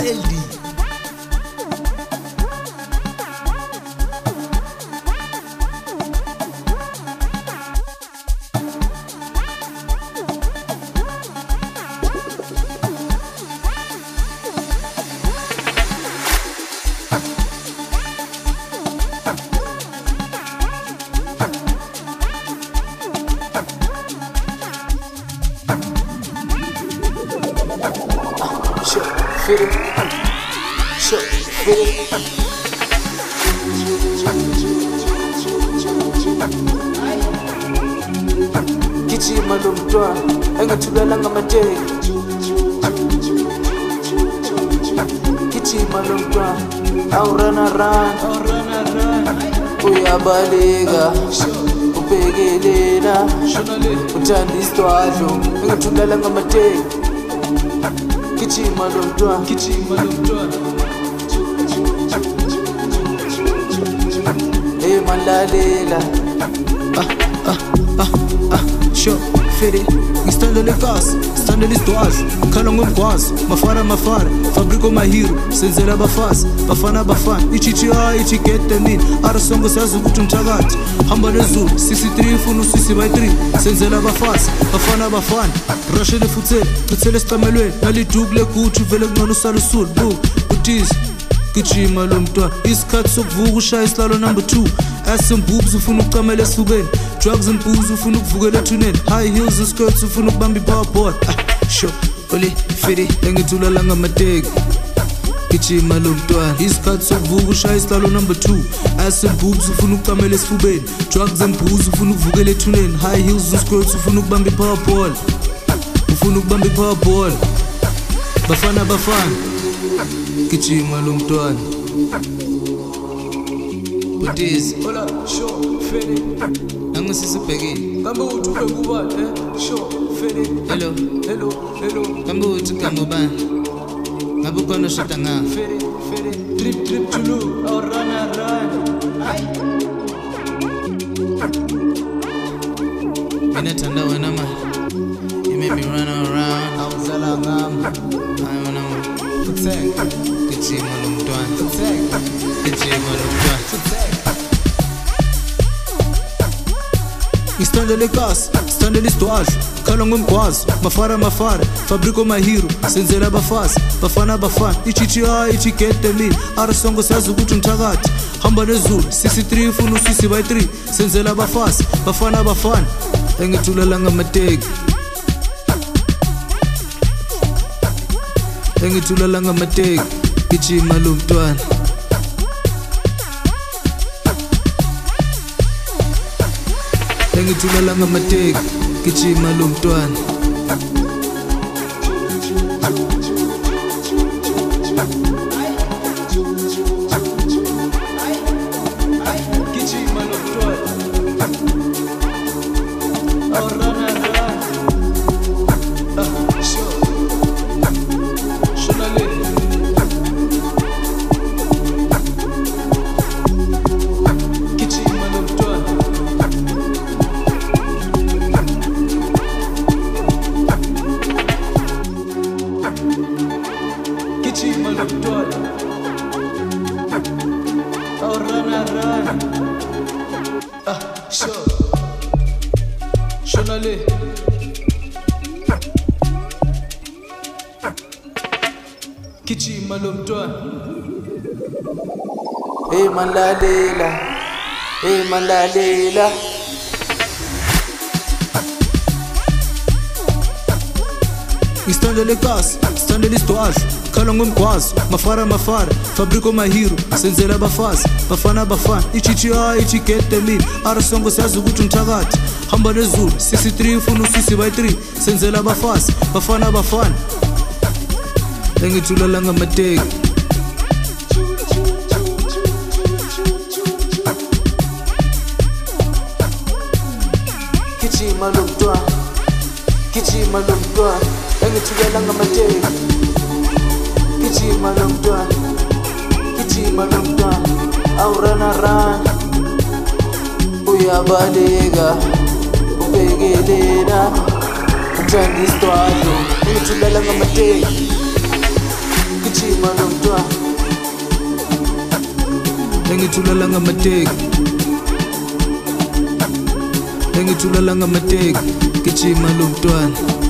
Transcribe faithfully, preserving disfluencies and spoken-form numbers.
L D. Fit it, shut, fit it. Gijima lo mntwana engathulelanga amateki. Gijima lo mntwana awurana rana, uyabaleka ubhekelela uthanda isidwadlo engathulelanga amateki. Gijima lo mntwana, Gijima lo mntwana. hey malalela. Ah, ah, ah, ah, sure, fit it. Ngistandele kasi, ngistandele isidwadlo, ngikhala ngomgwazi, mafana mafana, fabrico mahiro, senzela abafazi, bafana bafana, ichichi hayi ichi get them in, arasongo sazi ukuthi umthakathi, hamba nezulu, sixty-three ufuna usisi by three, senzela abafazi, bafana bafana, rashele futhele, chithele esicamelweni, naliduku leguthi uvele kungcono usala usulu, bu, utizi. Gijima lo mntwana, isikhathi sokuvuka ushaya isilalo number two. Ass and boobs ufuna ukucamela esifubeni, drugs and booze ufuna ukuvukela ethuneni, high heels and skirts ufuna ukubamba i-powerboard. Ah, sure, oli fiti engithulala ngamateki. Gijima lo mntwana, isikhathi sokuvuka ushaya isilalo number two. Ass and boobs ufuna ukucamela esifubeni, drugs and booze ufuna ukuvukela ethuneni, high heels and skirts ufuna ukubamba i-powerboard. Ufuna ukubamba i-powerboard. Bafana bafana, gijima lo mntwana. Butizi, Hola, sure, fit it. nangisisibhekile. Kambe uthi ube ngubani, eh? Sure, fit it. Hello, Hello, hello. kambe uthi kambe ubani? Ngabe ukhona oshoda nga? Fit it, fit it. Trip, trip to Lu, awurana rana. Mina thanda wena man. You make me run around. Awuzala ngami. I wanna Futheka, gijima lo mntwana. futheka, Gijima lo mntwana. futheka. Ngistandele kasi, ngistandele isidwadlo, ngikhala ngomgwazi, mafara mafara, fabrico mahiro, senzela abafazi, bafana bafana, ichichi hayi ichi get them in, arasongo sazi ukuthi umthakathi, hamba nezulu, sixty-three ufuna usisi by three, senzela abafazi, bafana bafana, engithulela ngamateki. Engithulela ngamateki, gijima lo mntwana. Engithulela ngamateki, gijima lo mntwana. Gijima lo mntwana. Awurana rana. Ah, sure. Shona le. Gijima lo mntwana. Gijima lo mntwana. Awurana rana. Ah, sure. Shona le. Gijima lo mntwana. Hey malalela, hey malalela. Ngistandele kasi, ngistandele isidwadlo, ngikhala ngomgwazi, mafara mafara, fabrico mahiro, senzela abafazi, bafana bafana, ichichi hayi ichi get them in, arasongo sazi ukuthi umthakathi, hamba nezulu, sixty-three ufuna usisi by three, senzela abafazi, bafana bafana, engithulela ngamateki. Gijima lo mntwana, gijima lo mntwana, engithulela ngamateki. Gijima lo mntwana, gijima lo mntwana, awurana rana, uyabaleka ubhekelela uthanda isidwadlo engithulela ngamateki. gijima lo mntwana engithulala ngamateki engithulala ngamateki gijima lo mntwana